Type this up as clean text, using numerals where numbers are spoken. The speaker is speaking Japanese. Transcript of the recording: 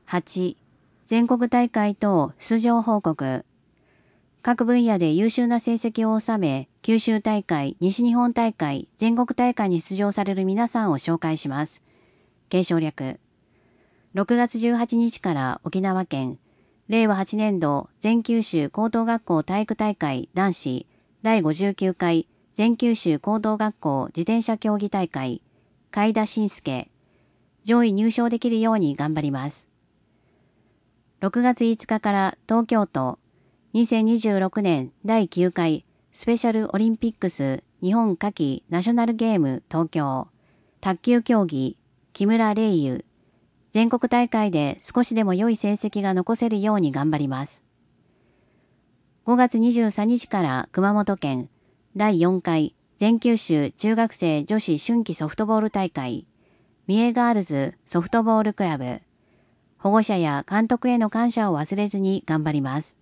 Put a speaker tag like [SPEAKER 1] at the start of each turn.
[SPEAKER 1] 8、全国大会等出場報告。各分野で優秀な成績を収め、九州大会、西日本大会、全国大会に出場される皆さんを紹介します。継承略。6月18日から沖縄県、令和8年度全九州高等学校体育大会男子第59回全九州高等学校自転車競技大会、海田信介、上位入賞できるように頑張ります。6月5日から東京都、2026年第9回スペシャルオリンピックス日本夏季ナショナルゲーム東京、卓球競技、木村玲優、全国大会で少しでも良い成績が残せるように頑張ります。5月23日から熊本県第4回全九州中学生女子春季ソフトボール大会、三重ガールズソフトボールクラブ、保護者や監督への感謝を忘れずに頑張ります。